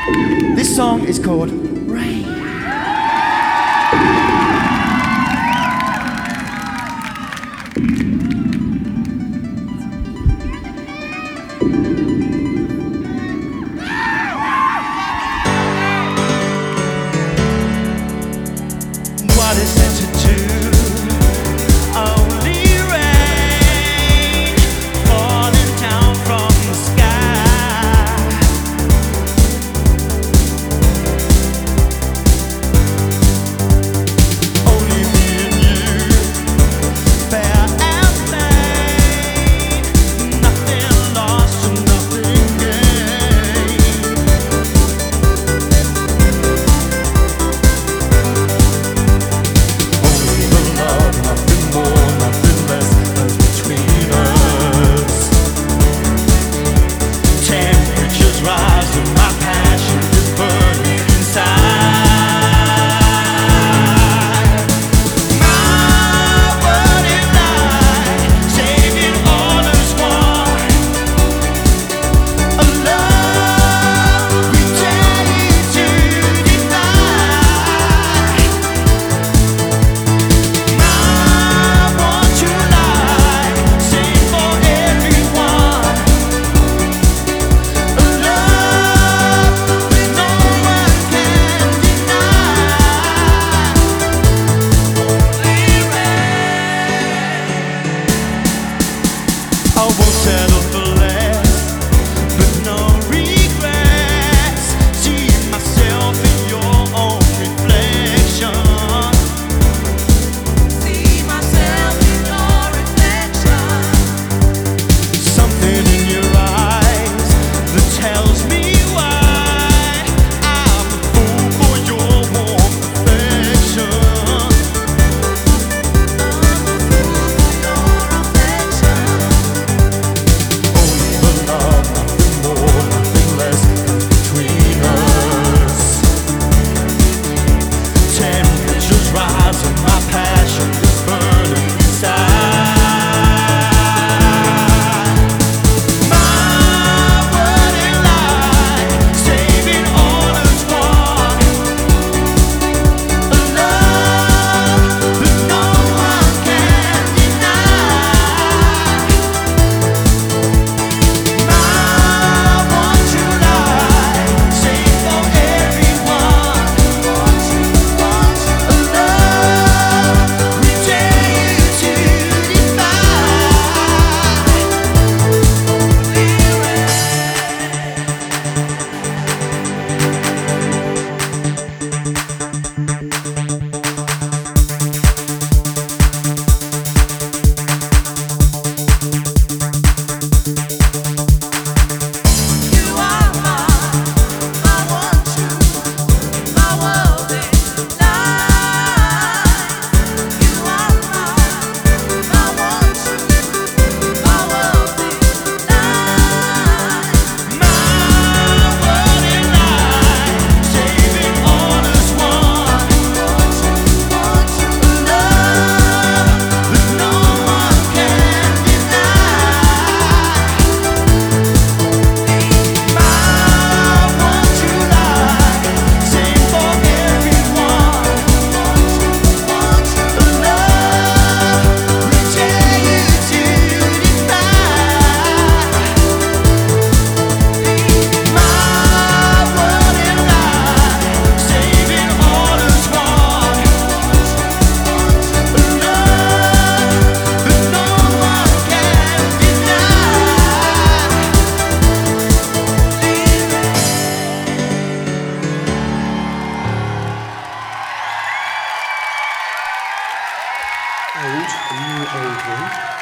This song is called Rain. What is it to do? Only rain falling down from the sky. Only me and you, fair and plain. Nothing lost and nothing gained. I won't settle for less, but no regrets. Seeing myself in your own reflection. See myself in your reflection. Something in your eyes that tells me why I'm a fool for your warm affection. Old, are you old, right?